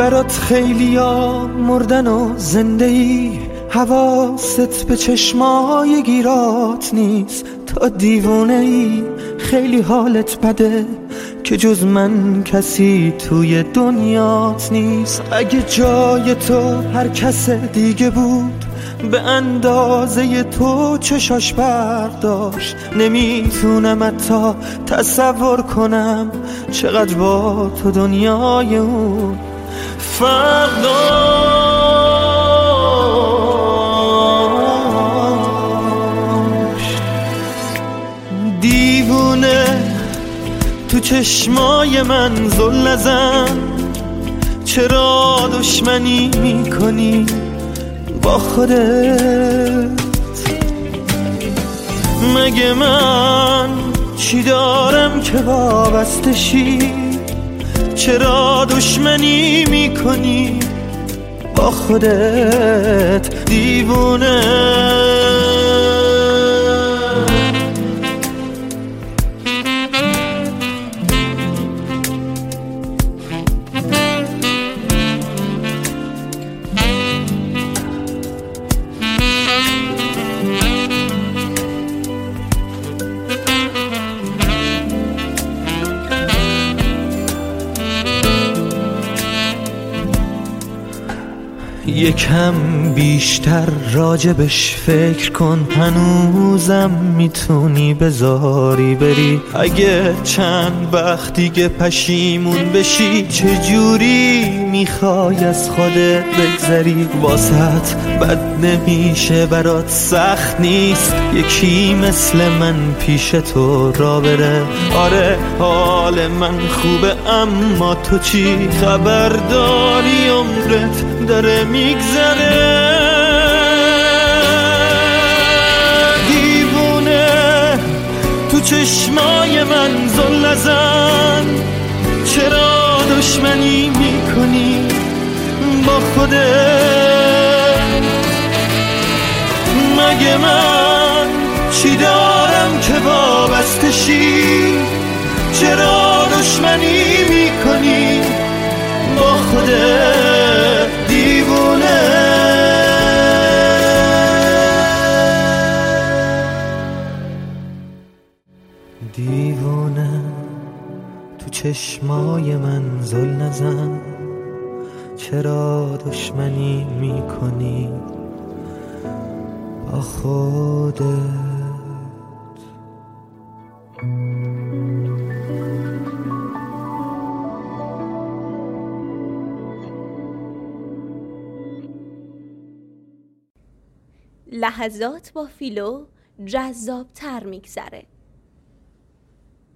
برات خیلیا مردن و زنده ای، حواست به چشمای گیرات نیست. تا دیوونه ای خیلی حالت بده که جز من کسی توی دنیات نیست. اگه جای تو هر کس دیگه بود به اندازه تو چشاش برداشت، نمیتونم حتی تصور کنم چقدر با تو دنیای اون فرق داشت. دیوونه تو چشمای من زل نزن، چرا دشمنی میکنی با خودت؟ مگه من چی دارم که وابسته شی؟ چرا دشمنی میکنی با خودت دیوونه؟ یکم بیشتر راجبش فکر کن، هنوزم میتونی بذاری بری. اگه چند وقت دیگه پشیمون بشی، چجوری میخوای از خودت بگذری؟ واسط بد نمیشه برات سخت نیست یکی مثل من پیش تو را بره؟ آره حال من خوبه اما تو چی؟ خبرداری عمرت داره میگذره. دیوونه تو چشمای من زل نزن، چرا دشمنی میکنی با خودت؟ مگه من چی دارم که وابسته شی؟ چرا دشمنی میکنی با خودت دیوونه؟ دیوونه تو چشمای من زل نزن، چرا دشمنی میکنی با خودت؟ لحظات با فیلو جذاب‌تر میگذره.